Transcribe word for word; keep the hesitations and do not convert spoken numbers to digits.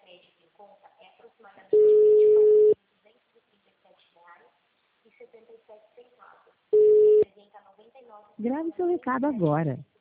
crédito em conta é aproximadamente de vinte e quatro mil duzentos e trinta e sete reais e setenta e sete centavos. Representa noventa e nove. Grave seu recado agora.